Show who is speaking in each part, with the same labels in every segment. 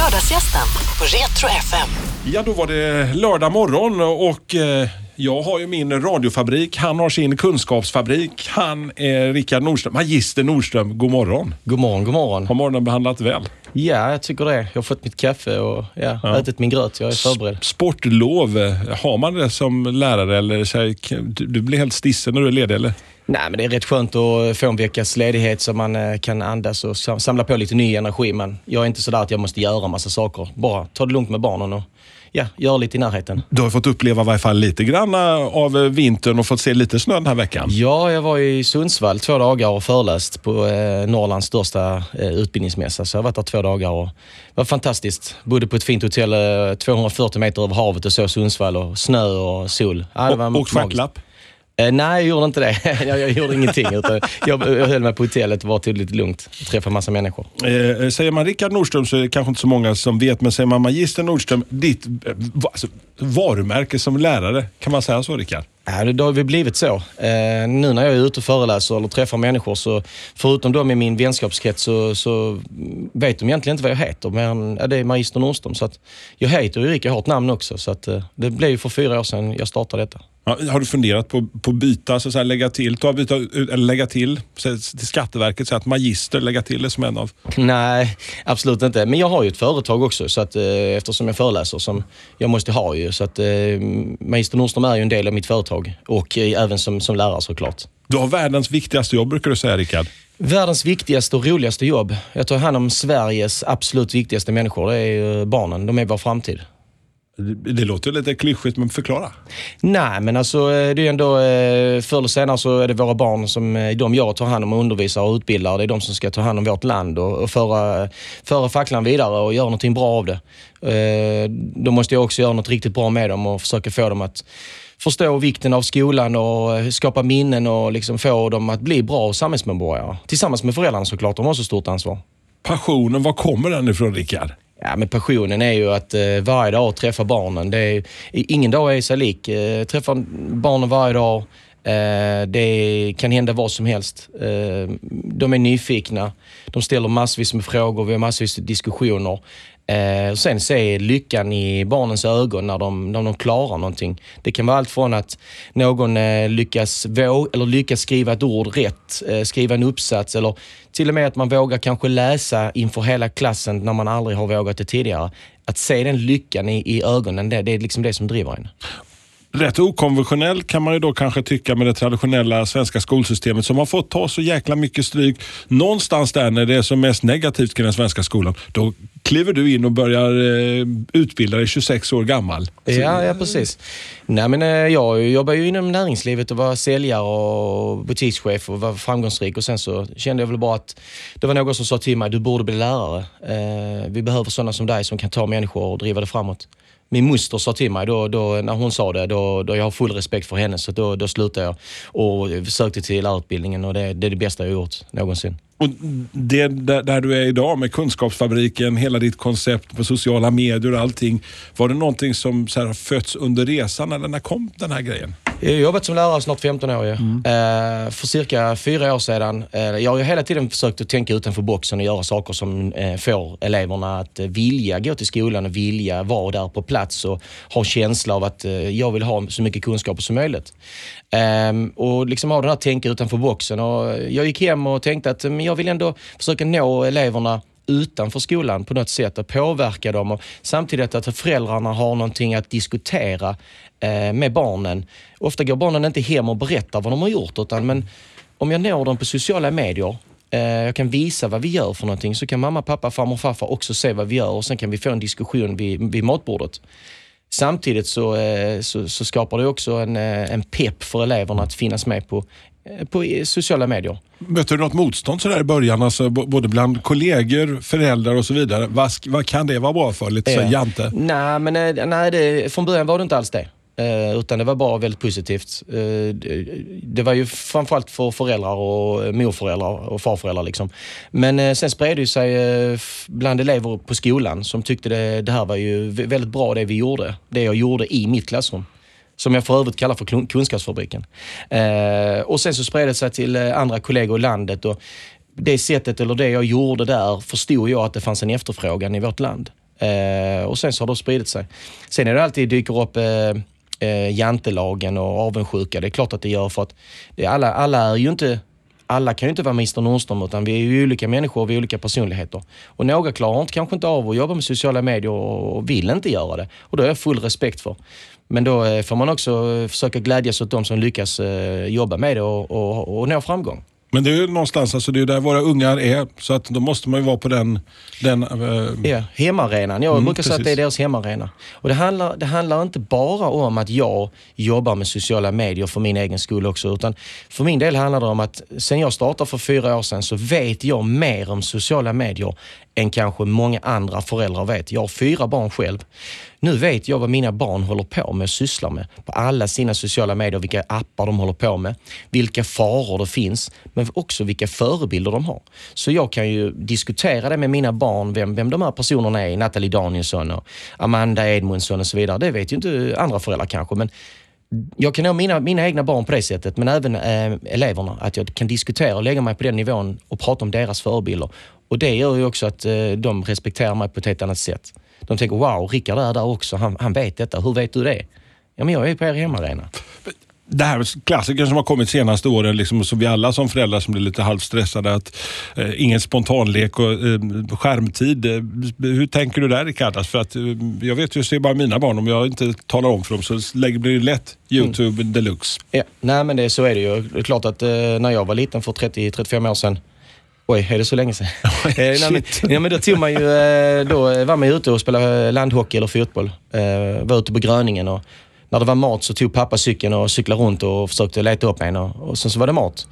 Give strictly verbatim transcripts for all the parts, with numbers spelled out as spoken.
Speaker 1: Lördagsgästen på Retro F M.
Speaker 2: Ja, då var det lördag morgon och eh, jag har ju min radiofabrik. Han har sin kunskapsfabrik. Han är Rickard Nordström, magister Nordström. God morgon.
Speaker 3: God morgon, god morgon.
Speaker 2: Har morgonen behandlat väl?
Speaker 3: Ja, jag tycker det. Jag har fått mitt kaffe och ja, ja. ätit min gröt. Jag är förberedd.
Speaker 2: Sportlov, har man det som lärare eller så, du, du blir helt stissen när du är ledig eller?
Speaker 3: Nej, men det är rätt skönt att få en veckas ledighet så man kan andas och samla på lite ny energi. Men jag är inte sådär att jag måste göra massa saker. Bara ta det lugnt med barnen och ja, göra lite i närheten.
Speaker 2: Du har fått uppleva i varje fall lite grann av vintern och fått se lite snö den här veckan.
Speaker 3: Ja, jag var i Sundsvall två dagar och föreläst på eh, Norrlands största eh, utbildningsmässa. Så jag har varit där två dagar och det var fantastiskt. Bodde på ett fint hotell eh, tvåhundrafyrtio meter över havet och så Sundsvall och snö och sol. Ja, det var
Speaker 2: och stjärtlapp?
Speaker 3: Eh, nej, jag gjorde inte det. jag, jag gjorde ingenting. Utan jag, jag höll mig på hotellet och var tydligt lugnt. Träffade massa människor.
Speaker 2: Eh, säger man Rickard Nordström så är det kanske inte så många som vet. Men säger man magister Nordström, ditt eh, alltså, varumärke som lärare. Kan man säga så, Rickard?
Speaker 3: Ja, det har vi blivit så. Eh, nu när jag är ute och föreläser eller träffar människor så förutom dem i min vänskapskrets så, så vet de egentligen inte vad jag heter. Men ja, det är magister Nordström. Så att jag heter ju Rickard, jag har ett namn också. Så att, eh, det blev ju för fyra år sedan jag startade detta.
Speaker 2: Ja, har du funderat på på byta så, så här, lägga till ta byta eller lägga till så, till Skatteverket så att magister lägga till det som en av?
Speaker 3: Nej, absolut inte. Men jag har ju ett företag också så att eh, eftersom jag föreläser som jag måste ha ju så att eh, magister Nordström är ju en del av mitt företag och eh, även som som lärare såklart.
Speaker 2: Du har världens viktigaste jobb brukar du säga, Rickard.
Speaker 3: Världens viktigaste och roligaste jobb. Jag tar hand om Sveriges absolut viktigaste människor. Det är ju barnen. De är vår framtid.
Speaker 2: Det, det låter lite klyschigt, men förklara.
Speaker 3: Nej, men alltså det är ju ändå förr eller senare så är det våra barn som de jag tar hand om och undervisar och utbildar. Det är de som ska ta hand om vårt land och, och föra, föra facklan vidare och göra någonting bra av det. Då måste jag också göra något riktigt bra med dem och försöka få dem att förstå vikten av skolan och skapa minnen och liksom få dem att bli bra samhällsmedborgare. Tillsammans med föräldrarna såklart, de har så stort ansvar.
Speaker 2: Passionen, var kommer den ifrån, Rickard?
Speaker 3: Ja, men passionen är ju att eh, varje dag träffa barnen. Det är, ingen dag är sig lik. Eh, träffa barnen varje dag. Eh, det kan hända vad som helst. Eh, de är nyfikna. De ställer massvis med frågor. Vi har massvis med diskussioner. Eh, och sen se lyckan i barnens ögon när de, när de klarar någonting. Det kan vara allt från att någon eh, lyckas, våg, eller lyckas skriva ett ord rätt, eh, skriva en uppsats eller till och med att man vågar kanske läsa inför hela klassen när man aldrig har vågat det tidigare. Att se den lyckan i, i ögonen, det, det är liksom det som driver en.
Speaker 2: Rätt okonventionell kan man ju då kanske tycka med det traditionella svenska skolsystemet som har fått ta så jäkla mycket stryk. Någonstans där när det är som mest negativt kring den svenska skolan, då kliver du in och börjar eh, utbilda dig tjugosex år gammal.
Speaker 3: Ja, ja precis. Nej, men eh, jag jobbar ju inom näringslivet och var säljare och butikschef och var framgångsrik och sen så kände jag väl bara att det var någon som sa till mig, du borde bli lärare. Eh, vi behöver sådana som dig som kan ta människor och driva det framåt. Min moster sa till mig då, då, när hon sa det, då, då jag har full respekt för henne, så då, då slutade jag och sökte till lärarutbildningen och det, det är det bästa jag har gjort någonsin.
Speaker 2: Och det där, där du är idag med kunskapsfabriken, hela ditt koncept på sociala medier och allting, var det någonting som så här har fötts under resan eller när kom den här grejen?
Speaker 3: Jag har jobbat som lärare snart femton år. Ja. Mm. Eh, för cirka fyra år sedan. Eh, jag har hela tiden försökt att tänka utanför boxen och göra saker som eh, får eleverna att eh, vilja gå till skolan och vilja vara där på plats och ha känsla av att eh, jag vill ha så mycket kunskap som möjligt. Eh, och liksom ha den här tänka utanför boxen. Och jag gick hem och tänkte att men jag vill ändå försöka nå eleverna utanför skolan på något sätt och påverka dem och samtidigt att föräldrarna har någonting att diskutera eh, med barnen. Ofta går barnen inte hem och berättar vad de har gjort utan men om jag når dem på sociala medier eh, jag kan visa vad vi gör för någonting så kan mamma, pappa, farmor och farfar också se vad vi gör och sen kan vi få en diskussion vid, vid matbordet. Samtidigt så, eh, så, så skapar det också en, eh, en pepp för eleverna att finnas med på på sociala medier.
Speaker 2: Möter du något motstånd så där i början, alltså, både bland kollegor, föräldrar och så vidare? Vad, vad kan det vara bra för? Lite så jante?
Speaker 3: Nej, men nej, det, från början var det inte alls det. Eh, utan det var bara väldigt positivt. Eh, det, det var ju framförallt för föräldrar och morföräldrar och farföräldrar liksom. Men eh, sen spred det sig eh, bland elever på skolan som tyckte det, det här var ju väldigt bra det vi gjorde. Det jag gjorde i mitt klassrum. Som jag för övrigt kallar för kunskapsfabriken. Eh, och sen så spred det sig till andra kollegor i landet och det sättet eller det jag gjorde där förstod jag att det fanns en efterfrågan i vårt land. Eh, och sen så har det spridit sig. Sen är det alltid dyker upp eh, eh, jantelagen och avundsjuka. Det är klart att det gör, för att det, alla, alla är ju inte... Alla kan ju inte vara mister Nordström, utan vi är ju olika människor och vi är olika personligheter. Och några klarar inte, kanske inte av att jobba med sociala medier och vill inte göra det. Och då är jag full respekt för. Men då får man också försöka glädjas åt de som lyckas jobba med det och, och, och nå framgång.
Speaker 2: Men det är ju någonstans, alltså det är där våra ungar är, så att då måste man ju vara på den... den uh...
Speaker 3: Ja, hemmaarenan. Jag
Speaker 2: mm,
Speaker 3: brukar
Speaker 2: precis.
Speaker 3: säga att det är deras hemmaarena. Och det handlar, det handlar inte bara om att jag jobbar med sociala medier för min egen skull också, utan för min del handlar det om att sen jag startade för fyra år sedan så vet jag mer om sociala medier än kanske många andra föräldrar vet. Jag har fyra barn själv. Nu vet jag vad mina barn håller på med och sysslar med på alla sina sociala medier, vilka appar de håller på med, vilka faror det finns, men också vilka förebilder de har. Så jag kan ju diskutera det med mina barn, vem, vem de här personerna är, Natalie Danielsson och Amanda Edmundsson och så vidare. Det vet ju inte andra föräldrar kanske, men jag kan nå mina, mina egna barn på det sättet, men även äh, eleverna, att jag kan diskutera och lägga mig på den nivån och prata om deras förebilder. Och det gör ju också att äh, de respekterar mig på ett helt annat sätt. De tänker, wow, Rickard är där också, han, han vet detta, hur vet du det? Ja, men jag är på er hemmaarena.
Speaker 2: Det här klassiken som har kommit senaste åren, liksom, så vi alla som föräldrar som blir lite halvstressade, att eh, ingen spontanlek och eh, skärmtid. Eh, hur tänker du där, Rickard? För att eh, jag vet ju, ser bara mina barn, om jag inte talar om för dem så lägger det lätt YouTube mm. deluxe.
Speaker 3: Ja, nej men det, så är det ju. Det är klart att eh, när jag var liten för trettio till trettiofem år sedan, oj, är det så länge sedan? eh, nej, men, ja, men då tog man ju, då var man ute och spelade landhockey eller fotboll. Eh, var ute på Gröningen och när det var mat så tog pappa cykeln och cyklade runt och försökte leta upp en och, och sen så var det mat.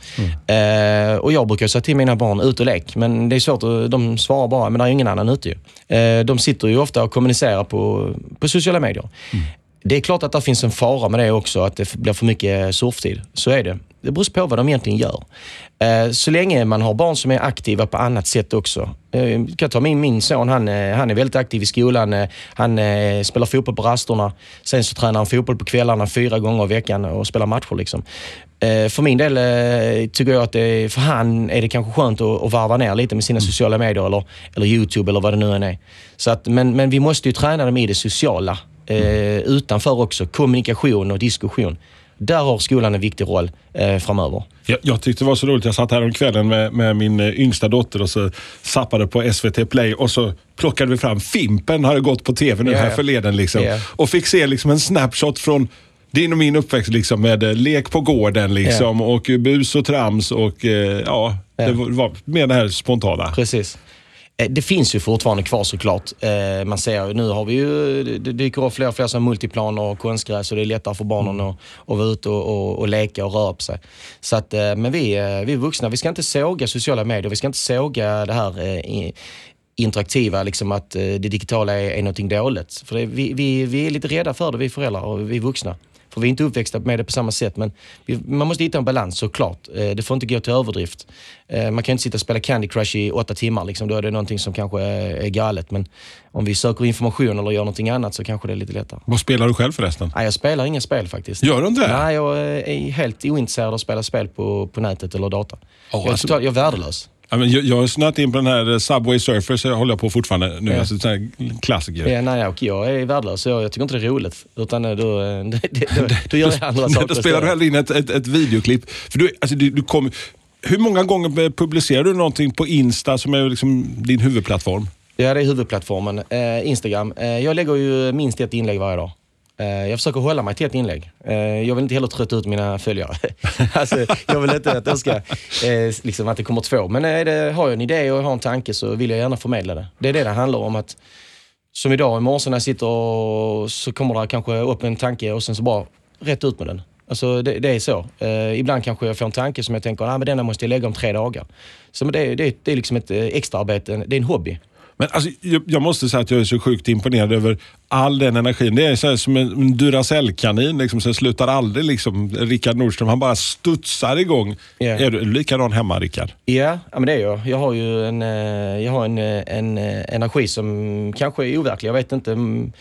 Speaker 3: Mm. Eh, och jag brukar säga till mina barn, ut och lek. Men det är svårt, och de svarar bara, men det är ingen annan ute ju. Eh, de sitter ju ofta och kommunicerar på, på sociala medier. Mm. Det är klart att det finns en fara med det också, att det blir för mycket surftid. Så är det. Det beror på vad de egentligen gör. Eh, så länge man har barn som är aktiva på annat sätt också. Eh, jag kan ta min, min son, han, han är väldigt aktiv i skolan. Han eh, spelar fotboll på rasterna. Sen så tränar han fotboll på kvällarna fyra gånger i veckan och spelar matcher liksom. Eh, för min del eh, tycker jag att det, för han är det kanske skönt att, att varva ner lite med sina mm. sociala medier eller, eller YouTube eller vad det nu än är. Så att, men, men vi måste ju träna dem i det sociala. Eh, utanför också, kommunikation och diskussion. Där har skolan en viktig roll eh, framöver.
Speaker 2: Jag, jag tyckte det var så roligt. Jag satt här om kvällen med, med min eh, yngsta dotter och så zappade på S V T Play och så plockade vi fram Fimpen, hade gått på tv nu yeah. här förleden liksom. Yeah. Och fick se liksom en snapshot från din och min uppväxt liksom, med eh, lek på gården liksom, yeah. och bus och trams och eh, ja, yeah. det var, var med det här spontana.
Speaker 3: Precis. Det finns ju fortfarande kvar såklart. Eh, man ser, nu har vi ju, det dyker upp fler och fler som multiplaner och konstgräs och det är lättare för barnen mm. att, att vara ute och, och, och leka och röra upp sig. Så att, eh, men vi, vi är vuxna, vi ska inte såga sociala medier, vi ska inte såga det här eh, interaktiva, liksom att eh, det digitala är, är någonting dåligt. För det, vi, vi, vi är lite rädda för det, vi föräldrar och vi är vuxna. För vi är inte uppväxta med det på samma sätt, men vi, man måste hitta en balans såklart. Eh, det får inte gå till överdrift. Eh, man kan inte sitta och spela Candy Crush i åtta timmar, liksom, då är det någonting som kanske är, är galet. Men om vi söker information eller gör någonting annat så kanske det är lite lättare.
Speaker 2: Vad spelar du själv förresten?
Speaker 3: Nej, jag spelar inga spel faktiskt.
Speaker 2: Gör du inte det?
Speaker 3: Nej, jag är helt ointresserad av att spela spel på, på nätet eller data. Oh, jag, är
Speaker 2: alltså...
Speaker 3: total, jag är värdelös.
Speaker 2: Ja, men jag, jag har snöat in på den här Subway Surfer, så jag håller på fortfarande nu. Ja. Alltså, sån här klassiker.
Speaker 3: Ja, nej, okay, jag är värdelös, så jag, jag tycker inte det är roligt. Utan då, då, då, då, då gör jag andra saker.
Speaker 2: Då spelar du hellre in ett, ett, ett videoklipp. För du, alltså, du, du kom, hur många gånger publicerar du någonting på Insta som är liksom din huvudplattform? Ja,
Speaker 3: det är huvudplattformen. Eh, Instagram. Eh, jag lägger ju minst ett inlägg varje dag. Jag försöker hålla mig till ett inlägg. Jag vill inte heller trötta ut mina följare. Alltså, jag vill inte att, de ska, liksom att det kommer två. Men är det, har jag en idé och jag har en tanke så vill jag gärna förmedla det. Det är det det handlar om. Att, som idag i morse när jag sitter och så kommer det kanske upp en tanke och sen så bara rätt ut med den. Alltså det, det är så. Ibland kanske jag får en tanke som jag tänker, ah, men denna måste jag lägga om tre dagar. Så det, det, det är liksom ett extra arbete. Det är en hobby.
Speaker 2: Men alltså, jag, jag måste säga att jag är så sjukt imponerad över all den energin. Det är så här som en, en Duracell-kanin liksom, så slutar aldrig liksom. Rickard Nordström, han bara studsar igång. Yeah. Är du likadan hemma, Rickard?
Speaker 3: Ja, ja, men det är jag. Jag har ju en, jag har en, en energi som kanske är overklig. Jag vet inte,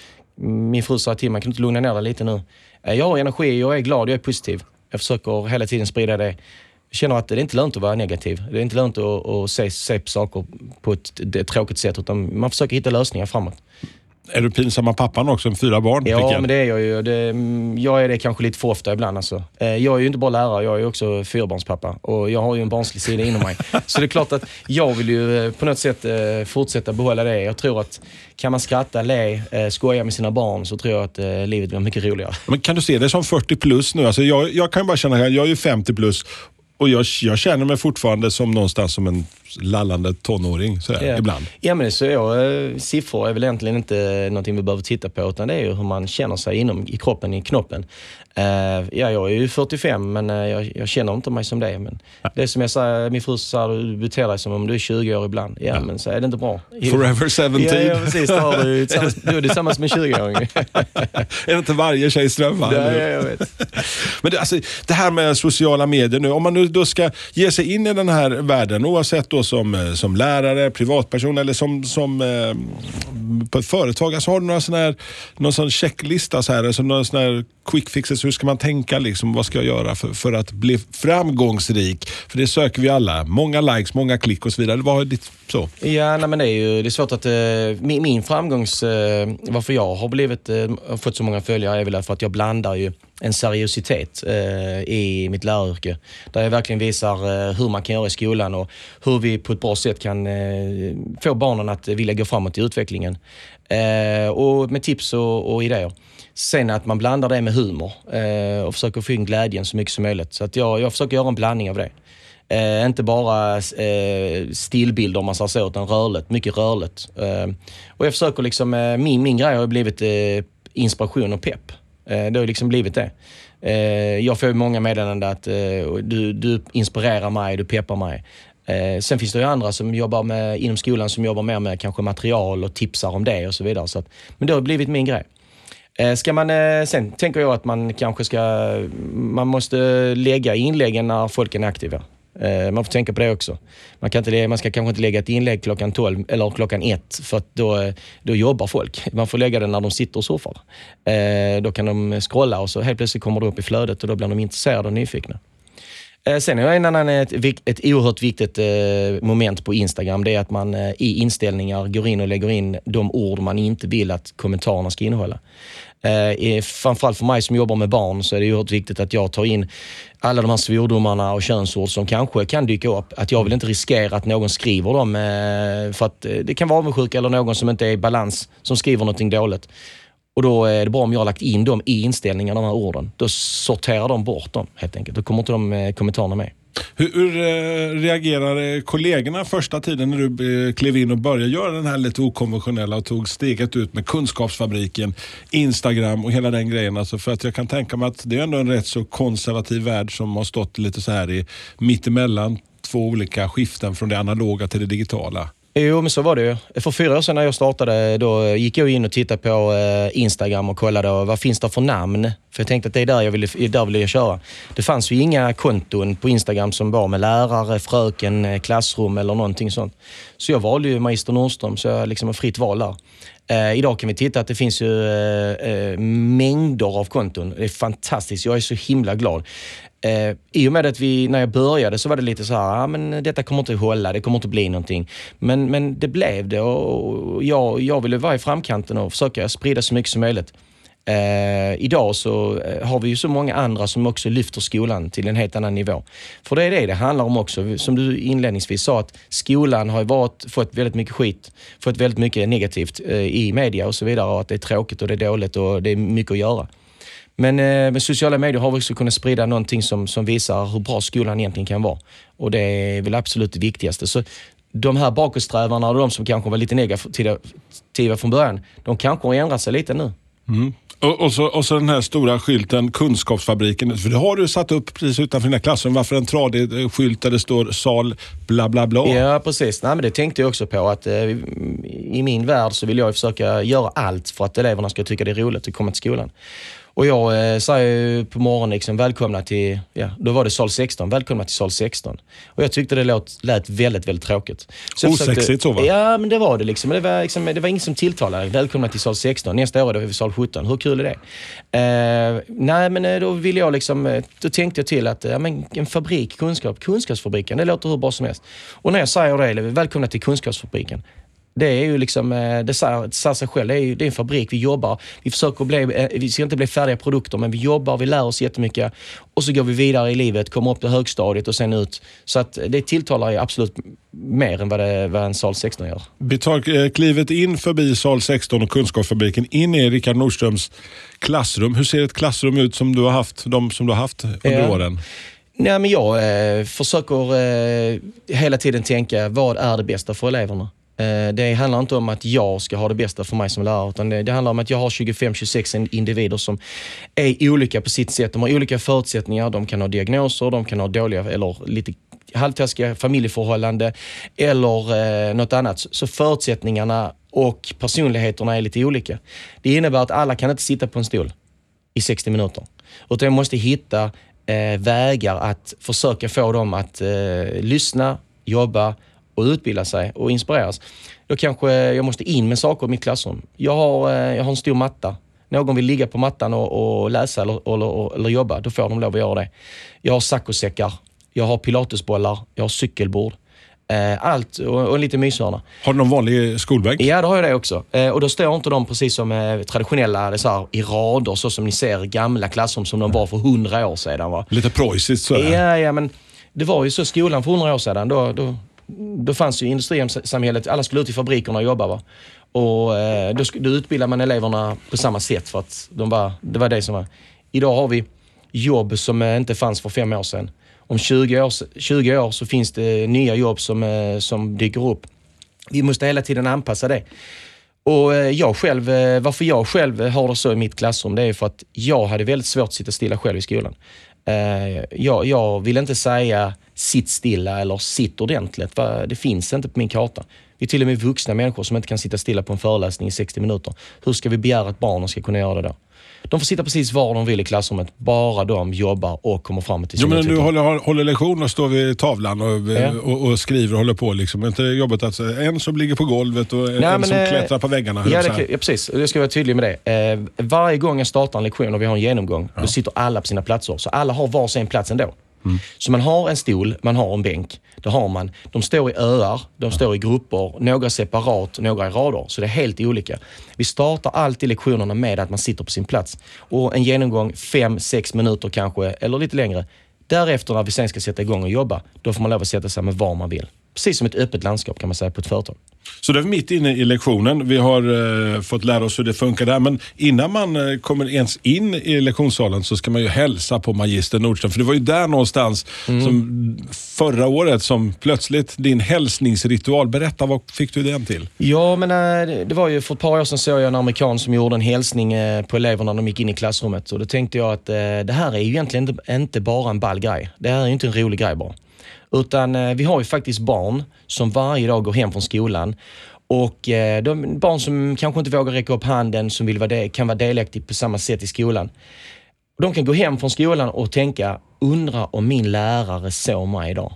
Speaker 3: min fru sa till mig, kan du inte lugna ner dig lite nu? Jag har energi, jag är glad, jag är positiv. Jag försöker hela tiden sprida det. Jag känner att det är inte lönt att vara negativ. Det är inte lönt att, att se, se på saker på ett, ett tråkigt sätt, utan man försöker hitta lösningar framåt.
Speaker 2: Är du pinsamma pappan också, en fyra barn?
Speaker 3: Ja, men det är jag ju. Det, jag är det kanske lite för ofta ibland. Alltså. Jag är ju inte bara lärare, jag är ju också fyrabarnspappa. Och jag har ju en barnslig sida inom mig. Så det är klart att jag vill ju på något sätt fortsätta behålla det. Jag tror att kan man skratta, le, skoja med sina barn, så tror jag att livet blir mycket roligare.
Speaker 2: Men kan du se det som fyrtio plus nu? Alltså jag, jag kan bara känna att jag är ju femtio plus. Och jag, jag känner mig fortfarande som någonstans som en lallande tonåring så här,
Speaker 3: ja.
Speaker 2: ibland.
Speaker 3: Ja, men så jag, siffror är väl egentligen inte någonting vi behöver titta på, utan det är ju hur man känner sig inom i kroppen, i knoppen. Uh, ja, jag är ju fyrtiofem, men uh, jag, jag känner inte mig som det. Men ja. Det är som jag sa, min fru sa, du beter dig som om du är tjugo år ibland. Ja, ja. Men så är det inte bra.
Speaker 2: Forever seventeen.
Speaker 3: Ja, ja precis. Då har du, du är tillsammans med tjugo-åring.
Speaker 2: Är det inte varje tjejs dröm?
Speaker 3: Ja, ja, jag vet.
Speaker 2: Men det, alltså, det här med sociala medier nu, om man nu då ska ge sig in i den här världen, oavsett då som, som lärare, privatperson eller som, som eh, på ett företag, alltså har du några sån här, någon sån checklista så här, alltså några sån här quick fixes, hur ska man tänka liksom, vad ska jag göra för, för att bli framgångsrik? För det söker vi alla, många likes, många klick och så vidare. Vad är ditt så?
Speaker 3: Ja, nej, men det är ju det är svårt att, eh, min, min framgångs, eh, varför jag har blivit, eh, fått så många följare är väl för att jag blandar ju en seriositet eh, i mitt läraryrke. Där jag verkligen visar eh, hur man kan göra i skolan och hur vi på ett bra sätt kan eh, få barnen att vilja gå framåt i utvecklingen. Eh, och med tips och, och idéer. Sen att man blandar det med humor eh, och försöker få in glädjen så mycket som möjligt. Så att jag, jag försöker göra en blandning av det. Eh, inte bara eh, stillbilder om man säger så, utan rörligt, mycket rörligt. Eh, och jag försöker liksom, eh, min, min grej har blivit eh, inspiration och pepp. Eh, det har liksom blivit det. Eh, jag får ju många meddelanden att eh, du, du inspirerar mig, du peppar mig. Eh, sen finns det ju andra som jobbar med, inom skolan som jobbar mer med kanske material och tipsar om det och så vidare. Så att, men det har blivit min grej. Eh, ska man, eh, sen tänker jag att man kanske ska, man måste lägga inläggen när folk är aktiva. Eh, man får tänka på det också. Man, kan inte, man ska kanske inte lägga ett inlägg klockan tolv eller klockan ett, för att då, då jobbar folk. Man får lägga det när de sitter och surfar. Eh, då kan de scrolla och så helt plötsligt kommer det upp i flödet och då blir de intresserade och nyfikna. Eh, sen är en annan, ett, ett oerhört viktigt eh, moment på Instagram, det är att man eh, i inställningar går in och lägger in de ord man inte vill att kommentarerna ska innehålla. Eh, framförallt för mig som jobbar med barn så är det oerhört viktigt att jag tar in alla de här svordomarna och könsord som kanske kan dyka upp. Att jag vill inte riskera att någon skriver dem eh, för att eh, det kan vara avundsjuk eller någon som inte är i balans som skriver någonting dåligt. Och då är det bra om jag har lagt in dem i inställningarna, de här orden. Då sorterar de bort dem helt enkelt. Då kommer inte de eh, kommentarerna med.
Speaker 2: Hur, hur eh, reagerar kollegorna första tiden när du eh, klev in och började göra den här lite okonventionella och tog steget ut med kunskapsfabriken, Instagram och hela den grejen? Alltså för att jag kan tänka mig att det är ändå en rätt så konservativ värld som har stått lite så här i mittemellan två olika skiften från det analoga till det digitala.
Speaker 3: Jo, men så var det ju. För fyra år sedan när jag startade, då gick jag in och tittade på eh, Instagram och kollade vad finns det för namn. För jag tänkte att det är där jag ville, där ville jag köra. Det fanns ju inga konton på Instagram som var med lärare, fröken, klassrum eller någonting sånt. Så jag valde ju Magister Nordström, så jag liksom har fritt val där. Eh, idag kan vi titta att det finns ju eh, mängder av konton. Det är fantastiskt, jag är så himla glad. Eh, I och med att vi, när jag började så var det lite så här, ah, men detta kommer inte att hålla, det kommer inte att bli någonting. Men, men det blev det och jag, jag ville vara i framkanten och försöka sprida så mycket som möjligt. Eh, idag så har vi ju så många andra som också lyfter skolan till en helt annan nivå. För det är det det handlar om också. Som du inledningsvis sa, att skolan har ju varit, fått väldigt mycket skit, fått väldigt mycket negativt eh, i media och så vidare, och att det är tråkigt och det är dåligt och det är mycket att göra. Men eh, med sociala medier har vi också kunnat sprida någonting som, som visar hur bra skolan egentligen kan vara. Och det är väl absolut det viktigaste. Så de här bakåtsträvarna och de som kanske var lite negativa från början, de kanske har ändrat sig lite nu.
Speaker 2: Mm. Och, och, så, och så den här stora skylten, kunskapsfabriken, för det har du satt upp precis utanför dina klassrum. Varför en tradig skylt där det står sal bla bla bla?
Speaker 3: Ja, precis. Nej, men det tänkte jag också på, att eh, i min värld så vill jag försöka göra allt för att eleverna ska tycka det är roligt att komma till skolan. Och jag eh, säger på morgonen liksom, välkomna till, ja, då var det sal sexton, välkomna till sal sexton. Och jag tyckte det lät, lät väldigt, väldigt tråkigt.
Speaker 2: Så osexigt försökte, så va?
Speaker 3: Ja, men det var det liksom. Det var, liksom, det var ingen som tilltalade, välkomna till sal sexton. Nästa år är vi sal sjutton, hur kul är det? Eh, nej, men då ville jag liksom, då tänkte jag till att ja, men en fabrik, kunskap, kunskapsfabriken, det låter hur bra som helst. Och när jag säger det, välkomna till kunskapsfabriken, det är ju liksom, det säger sig själv, det är ju det är en fabrik, vi jobbar, vi försöker bli, vi ska inte bli färdiga produkter, men vi jobbar, vi lär oss jättemycket och så går vi vidare i livet, kommer upp till högstadiet och sen ut. Så att det tilltalar ju absolut mer än vad, det, vad en sal sexton gör.
Speaker 2: Vi tar klivet in förbi sal sexton och kunskapsfabriken, in i Rickard Nordströms klassrum. Hur ser ett klassrum ut som du har haft, de som du har haft under ja. åren?
Speaker 3: Nej, men jag eh, försöker eh, hela tiden tänka, vad är det bästa för eleverna? Det handlar inte om att jag ska ha det bästa för mig som lärare, utan det, det handlar om att jag har tjugofem till tjugosex individer som är olika på sitt sätt. De har olika förutsättningar, de kan ha diagnoser, de kan ha dåliga eller lite halvtaskiga familjeförhållanden eller eh, något annat. Så förutsättningarna och personligheterna är lite olika. Det innebär att alla kan inte sitta på en stol i sextio minuter. Utan jag måste hitta eh, vägar att försöka få dem att eh, lyssna, jobba och utbilda sig och inspireras. Då kanske jag måste in med saker i mitt klassrum. Jag har, jag har en stor matta. Någon vill ligga på mattan och, och läsa eller, eller, eller jobba, då får de lov att göra det. Jag har saccosäckar, jag har pilatesbollar, jag har cykelbord. Allt och, och lite myshörna.
Speaker 2: Har du någon vanlig skolbänk?
Speaker 3: Ja, då har jag det också. Och då står inte de precis som eh, traditionella det så här, i rader, så som ni ser gamla klassrum som de var för hundra år sedan. Va?
Speaker 2: Lite preussiskt så.
Speaker 3: Ja, ja, men det var ju så skolan för hundra år sedan. Då... då Då fanns ju industrisamhället, alla skulle ut i fabrikerna och jobba, va? Och eh, då, då utbildar man eleverna på samma sätt för att de var, det var det som var. Idag har vi jobb som eh, inte fanns för fem år sedan. Om tjugo år, tjugo år så finns det nya jobb som, eh, som dyker upp. Vi måste hela tiden anpassa det. Och eh, jag själv, eh, varför jag själv har det så i mitt klassrum, det är för att jag hade väldigt svårt att sitta stilla själv i skolan. Eh, jag, jag vill inte säga sitt stilla eller sitt ordentligt. Det finns inte på min karta. Vi är till och med vuxna människor som inte kan sitta stilla på en föreläsning i sextio minuter. Hur ska vi begära att barnen ska kunna göra det då? De får sitta precis var de vill i klassrummet, bara de jobbar och kommer fram till sin
Speaker 2: jo, men du håller, håller lektion och står vid tavlan och,
Speaker 3: ja.
Speaker 2: och, och skriver och håller på. Liksom. Inte jobbet att en som ligger på golvet och Nej, en men, som äh, klättrar på väggarna.
Speaker 3: Ja, det, ja, precis. Jag ska vara tydlig med det. Eh, varje gång jag startar en lektion och vi har en genomgång, ja. Då sitter alla på sina platser. Så alla har var sin plats ändå. Mm. Så man har en stol, man har en bänk. Det har man. De står i öar, de står i grupper, några separat, några i rader. Så det är helt olika. Vi startar alltid lektionerna med att man sitter på sin plats. Och en genomgång, fem, sex minuter kanske, eller lite längre. Därefter när vi sen ska sätta igång och jobba, då får man lov att sätta sig med var man vill. Precis som ett öppet landskap kan man säga på ett företag.
Speaker 2: Så det är mitt inne i lektionen. Vi har eh, fått lära oss hur det funkar där. Men innan man eh, kommer ens in i lektionssalen så ska man ju hälsa på magister Nordström. För det var ju där någonstans mm. som förra året som plötsligt din hälsningsritual. Berätta, vad fick du den till?
Speaker 3: Ja, men äh, det var ju för ett par år sedan såg jag en amerikan som gjorde en hälsning äh, på eleverna när de gick in i klassrummet. Och då tänkte jag att äh, det här är ju egentligen inte, inte bara en ball grej. Det här är ju inte en rolig grej bara. Utan eh, vi har ju faktiskt barn som varje dag går hem från skolan. Och eh, de barn som kanske inte vågar räcka upp handen, som vill vara de, kan vara delaktiga på samma sätt i skolan. De kan gå hem från skolan och tänka, undra om min lärare såg mig idag.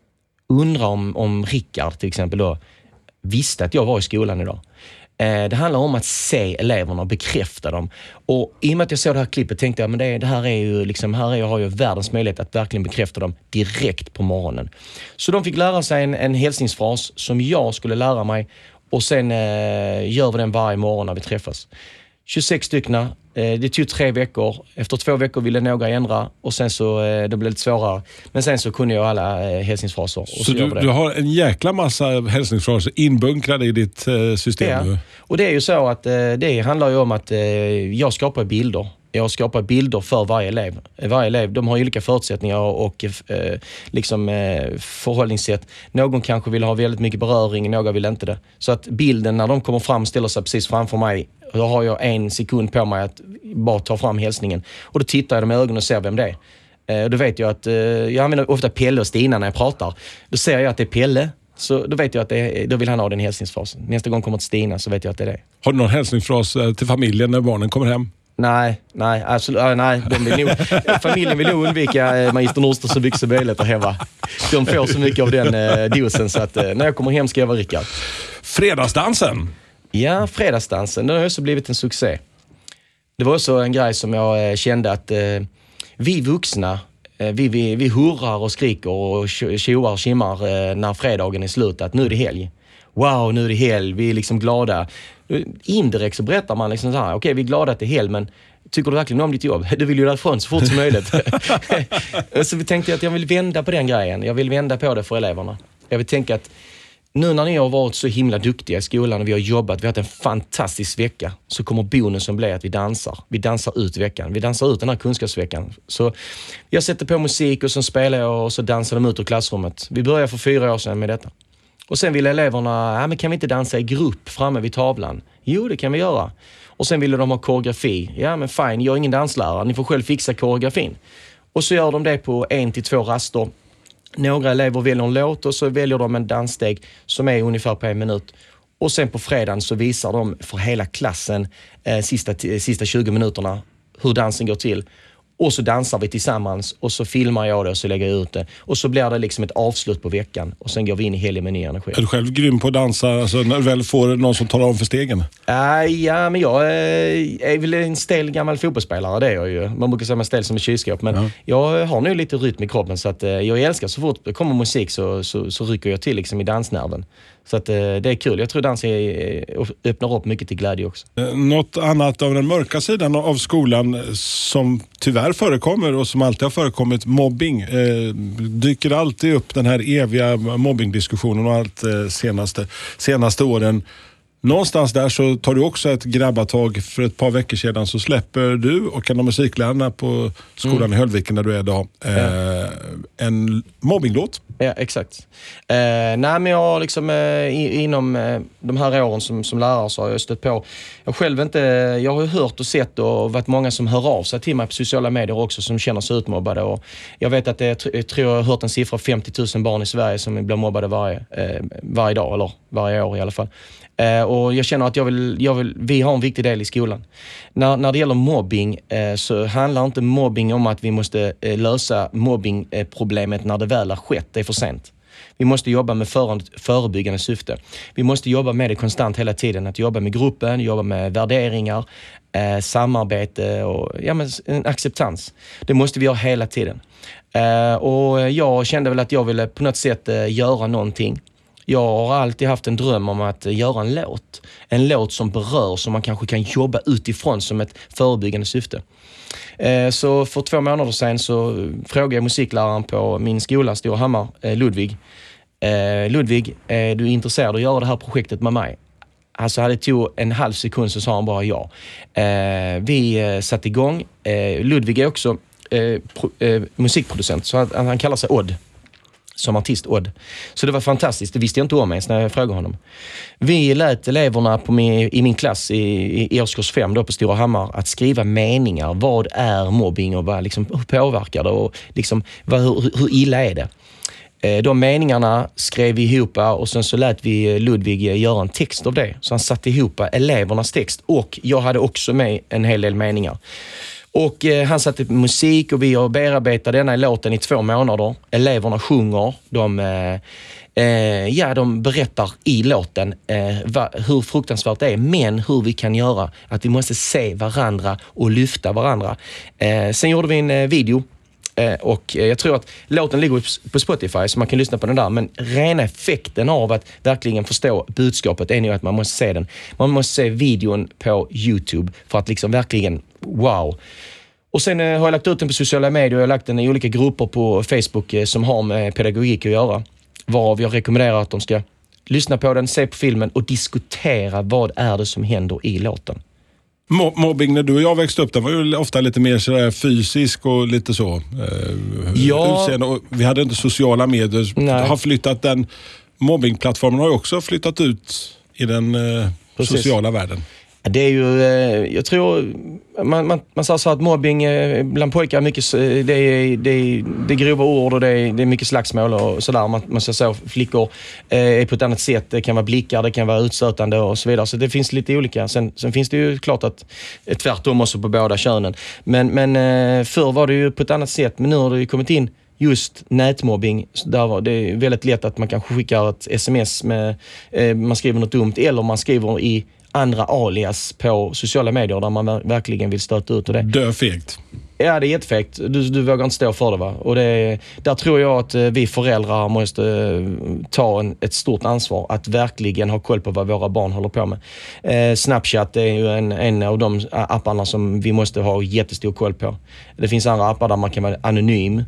Speaker 3: Undra om, om Rickard till exempel då visste att jag var i skolan idag. Eh, det handlar om att se eleverna och bekräfta dem. Och i och med att jag såg det här klippet tänkte jag, men det, det här är ju liksom, här är jag har ju världens möjlighet att verkligen bekräfta dem direkt på morgonen. Så de fick lära sig en, en hälsningsfras som jag skulle lära mig, och sen eh, gör vi den varje morgon när vi träffas. tjugosex styckna, eh, det tog tre veckor. Efter två veckor ville några ändra och sen så eh, det blev lite svårare. Men sen så kunde jag alla eh, hälsningsfraser. Och
Speaker 2: så
Speaker 3: så
Speaker 2: du, du har en jäkla massa hälsningsfraser inbunkrade i ditt eh, system?
Speaker 3: Ja. Och det är ju så att eh, det handlar ju om att eh, jag skapar bilder. Jag skapar bilder för varje elev. Varje elev, de har olika förutsättningar och eh, liksom, eh, förhållningssätt. Någon kanske vill ha väldigt mycket beröring, några vill inte det. Så att bilden när de kommer fram ställer sig precis framför mig. Då har jag en sekund på mig att bara ta fram hälsningen. Och då tittar jag dem i ögonen och ser vem det är. Eh, då vet jag att, eh, jag använder ofta Pelle och Stina när jag pratar. Då ser jag att det är Pelle. Så då vet jag att det är, då vill han ha den hälsningsfrasen. Nästa gång kommer till Stina så vet jag att det är det.
Speaker 2: Har du någon hälsningsfras till familjen när barnen kommer hem?
Speaker 3: Nej, nej, absolut, äh, nej. De vill nog, familjen vill nog undvika äh, Magister Nordström så mycket som möjligt att hemma. De får så mycket av den äh, dosen så att äh, när jag kommer hem ska jag vara Rickard.
Speaker 2: Fredagsdansen.
Speaker 3: Ja, fredagsdansen, den har också blivit en succé. Det var också en grej som jag äh, kände att äh, vi vuxna, äh, vi, vi, vi hurrar och skriker och tjoar och kimmar äh, när fredagen är slut, att nu är det helg. Wow, nu är det helg, vi är liksom glada. Indirekt så berättar man liksom så här, okej, okay, vi är glada att det är helg, men tycker du verkligen om ditt jobb? Du vill ju därifrån så fort som möjligt. Så vi tänkte att jag vill vända på den grejen. Jag vill vända på det för eleverna. Jag vill tänka att nu när ni har varit så himla duktiga i skolan och vi har jobbat, vi har haft en fantastisk vecka, så kommer bonusen bli att vi dansar. Vi dansar ut veckan. Vi dansar ut den här kunskapsveckan. Så jag sätter på musik och så spelar jag och så dansar de ut ur klassrummet. Vi började för fyra år sedan med detta. Och sen ville eleverna, ja, men kan vi inte dansa i grupp framme vid tavlan? Jo, det kan vi göra. Och sen ville de ha koreografi. Ja, men fine, jag är ingen danslärare. Ni får själv fixa koreografin. Och så gör de det på en till två raster. Några elever väljer en låt och så väljer de en danssteg som är ungefär på en minut. Och sen på fredagen så visar de för hela klassen eh, sista, t- sista tjugo minuterna hur dansen går till. Och så dansar vi tillsammans och så filmar jag det och så lägger jag ut det. Och så blir det liksom ett avslut på veckan. Och sen går vi in i helgen med ny energi.
Speaker 2: Är du själv grym på att dansa alltså, när du väl får någon som talar om för stegen?
Speaker 3: Uh, ja, men jag uh, är väl en stel gammal fotbollsspelare, det är jag ju. Man brukar säga man stel som ett kylskåp. Men ja. Jag har nu lite rytm i kroppen så att uh, jag älskar så fort det kommer musik så, så, så rycker jag till liksom i dansnerven. Så att uh, det är kul. Jag tror dans är, öppnar upp mycket till glädje också.
Speaker 2: Något annat av den mörka sidan av skolan som tyvärr förekommer och som alltid har förekommit, mobbing. Eh, dyker alltid upp den här eviga mobbingdiskussionen och allt eh, senaste, senaste åren. Någonstans där så tar du också ett grabbatag. För ett par veckor sedan så släpper du och en av musiklärarna på skolan mm. i Höllviken där du är idag eh, ja. en mobbinglåt.
Speaker 3: Ja, exakt. Eh, nej, men jag liksom eh, inom eh, de här åren som, som lärare så har jag stött på. Jag själv inte, jag har ju hört och sett och varit många som hör av sig till mig på sociala medier också som känner sig utmobbade. Och jag vet att det, jag tror jag har hört en siffra femtio tusen barn i Sverige som blir mobbade varje, eh, varje dag eller varje år i alla fall. Uh, och jag känner att jag vill, jag vill, vi har en viktig del i skolan. När, när det gäller mobbing uh, så handlar inte mobbing om att vi måste uh, lösa mobbingproblemet uh, när det väl har skett. Det är för sent. Vi måste jobba med för, förebyggande syfte. Vi måste jobba med det konstant hela tiden. Att jobba med gruppen, jobba med värderingar, uh, samarbete och ja, men, en acceptans. Det måste vi göra hela tiden. Uh, och jag kände väl att jag ville på något sätt uh, göra någonting. Jag har alltid haft en dröm om att göra en låt. En låt som berör, som man kanske kan jobba utifrån som ett förebyggande syfte. Så för två månader sedan så frågade jag musikläraren på min skola, Storhammar, Ludvig. Ludvig, är du intresserad av att göra det här projektet med mig? Alltså hade det tog en halv sekund så sa han bara ja. Vi satte igång. Ludvig är också musikproducent, så han, han kallar sig Odd. Som artist Odd. Så det var fantastiskt. Det visste jag inte om ens när jag frågade honom. Vi lät eleverna på min, i min klass i, i, i årskurs fem då på Stora Hammar att skriva meningar. Vad är mobbing och vad, liksom, hur påverkar det och liksom, vad, hur, hur illa är det? De meningarna skrev vi ihop och sen så lät vi Ludvig göra en text av det. Så han satte ihop elevernas text och jag hade också med en hel del meningar. Och eh, han satte musik och vi har bearbetat denna i låten i två månader. Eleverna sjunger, de, eh, eh, ja, de berättar i låten eh, va, hur fruktansvärt det är, men hur vi kan göra, att vi måste se varandra och lyfta varandra. Eh, sen gjorde vi en eh, video eh, och eh, jag tror att låten ligger på Spotify så man kan lyssna på den där, men rena effekten av att verkligen förstå budskapet är nog att man måste se den. Man måste se videon på YouTube för att liksom verkligen wow. Och sen eh, har jag lagt ut den på sociala medier och jag har lagt den i olika grupper på Facebook eh, som har med pedagogik att göra. Varav jag rekommenderar att de ska lyssna på den, se på filmen och diskutera vad är det som händer i låten.
Speaker 2: Mobbing när du och jag växte upp, den var ju ofta lite mer sådär fysisk och lite så. Eh,
Speaker 3: ja.
Speaker 2: Utseende. Och vi hade inte sociala medier. Nej. Har flyttat den, mobbingplattformen har ju också flyttat ut i den eh, sociala världen.
Speaker 3: Det är ju, jag tror, man, man, man säger så att mobbing bland pojkar är mycket, det är, det är, det är grova ord och det är, det är mycket slagsmål och sådär. Man, man ska säga flickor är på ett annat sätt, det kan vara blickar, det kan vara utstötande och så vidare. Så det finns lite olika. Sen, sen finns det ju klart att tvärtom också på båda könen. Men, men förr var det ju på ett annat sätt, men nu har det ju kommit in just nätmobbing, där var det är väldigt lätt att man kanske skickar ett sms med, eh, man skriver något dumt eller man skriver i andra alias på sociala medier där man verkligen vill stöta ut och det.
Speaker 2: Döfegt.
Speaker 3: Ja, det är jättefegt. Du, du vågar inte stå för det, va? Och det, där tror jag att vi föräldrar måste ta en, ett stort ansvar att verkligen ha koll på vad våra barn håller på med. Eh, Snapchat är ju en, en av de apparna som vi måste ha jättestor koll på. Det finns andra appar där man kan vara anonym.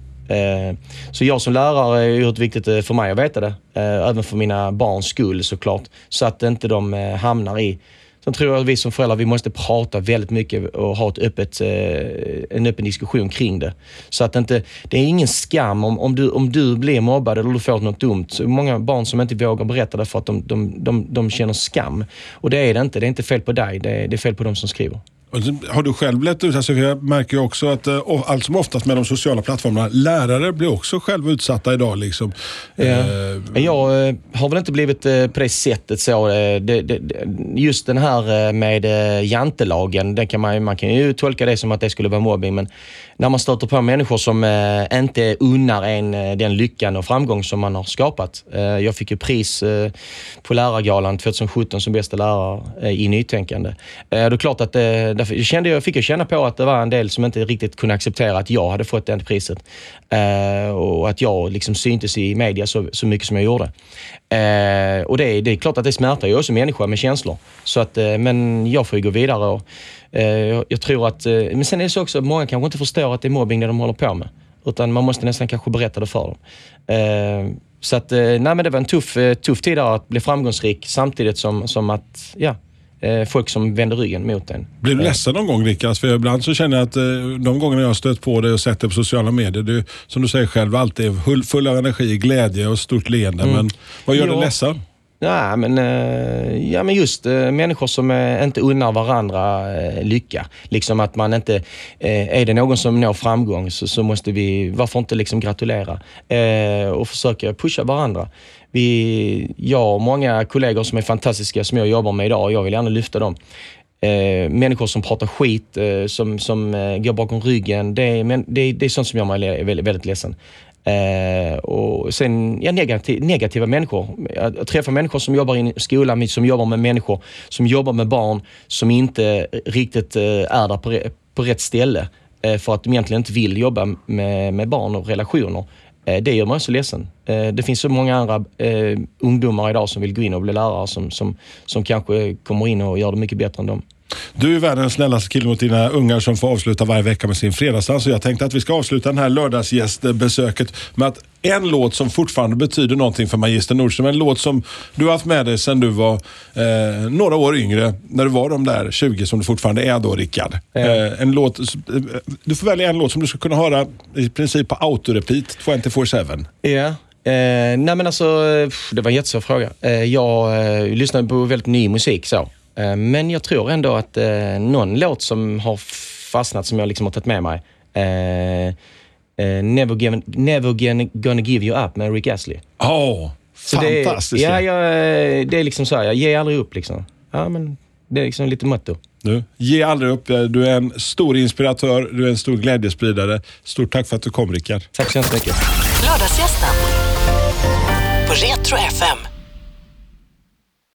Speaker 3: Så jag som lärare är ju viktigt för mig att veta det. Även för mina barns skull såklart. Så att inte de hamnar i. Sen tror jag att vi som föräldrar vi måste prata väldigt mycket och ha ett öppet, en öppen diskussion kring det. Så att inte, det är ingen skam om, om, du, om du blir mobbad eller du får något dumt. Så många barn som inte vågar berätta det för att de, de, de, de känner skam. Och det är det inte. Det är inte fel på dig. Det är, det är fel på de som skriver.
Speaker 2: Har du själv blivit utsatt? Alltså jag märker ju också att allt som oftast med de sociala plattformarna, lärare blir också själv utsatta idag liksom.
Speaker 3: Ja.
Speaker 2: Eh.
Speaker 3: Jag har väl inte blivit på det sättet så. Det, det, just den här med jantelagen, den kan man, man kan ju tolka det som att det skulle vara mobbing, men när man stöter på människor som inte unnar en den lyckan och framgång som man har skapat. Jag fick ju pris på lärargalan tjugohundrasjutton som bästa lärare i nytänkande. Det är klart att det Därför jag, kände, jag fick ju känna på att det var en del som inte riktigt kunde acceptera att jag hade fått det priset. Eh, och att jag liksom syntes i media så, så mycket som jag gjorde. Eh, och det, det är klart att det smärtar ju också människor med känslor. Så att, eh, men jag får ju gå vidare. Och, eh, jag, jag tror att... Eh, men sen är det så också att många kanske inte förstår att det är mobbing det de håller på med. Utan man måste nästan kanske berätta det för dem. Eh, så att, eh, nej men det var en tuff, tuff tid där att bli framgångsrik samtidigt som, som att... ja. folk som vänder ryggen mot en.
Speaker 2: Blir du ledsen någon gång, Rickard? För ibland så känner jag att de gångerna jag har stött på det och sett det på sociala medier, du, som du säger själv, alltid är full av energi, glädje och stort leende. Mm. Men vad gör ja. dig ledsen?
Speaker 3: Ja, men, ja, men just människor som inte unnar varandra lycka. Liksom att man inte... Är det någon som når framgång så, så måste vi... Varför inte liksom gratulera? Och försöka pusha varandra. Vi, jag och många kollegor som är fantastiska som jag jobbar med idag, och jag vill gärna lyfta dem. Eh, människor som pratar skit, eh, som, som eh, går bakom ryggen, det är, men, det, det är sånt som gör mig väldigt, väldigt ledsen. Eh, och sen ja, negativ, negativa människor. Jag träffar människor som jobbar i skolan, som jobbar med människor, som jobbar med barn som inte riktigt eh, är där på, på rätt ställe. Eh, för att de egentligen inte vill jobba med, med barn och relationer. Det gör mig så ledsen. Det finns så många andra eh, ungdomar idag som vill gå in och bli lärare som, som, som kanske kommer in och gör det mycket bättre än dem.
Speaker 2: Du är världens snällaste kille mot dina ungar som får avsluta varje vecka med sin fredagsdans. Så jag tänkte att vi ska avsluta den här lördagsgästbesöket med att en låt som fortfarande betyder någonting för Magister Nordström. En låt som du har haft med dig sedan du var eh, några år yngre. När du var de där tjugo som du fortfarande är då, Rickard. Ja. Eh, en låt, du får välja en låt som du ska kunna höra i princip på autorepeat tjugofyra sju.
Speaker 3: Ja. Eh, nej men alltså, det var en jättesvår fråga. Eh, jag eh, lyssnade på väldigt ny musik så. Men jag tror ändå att eh, någon låt som har fastnat som jag liksom har tagit med mig. Eh, eh, Never, given, Never gonna, gonna give you up med Rick Astley.
Speaker 2: Åh, oh, fantastiskt.
Speaker 3: Ja, ja, det är liksom så här, jag ger aldrig upp liksom. Ja, men det är liksom lite motto.
Speaker 2: Du, ge aldrig upp. Du är en stor inspiratör, du är en stor glädjespridare. Stort tack för att du kom, Rickard.
Speaker 3: Tack så mycket.
Speaker 1: Lördagsgästen på Retro F M.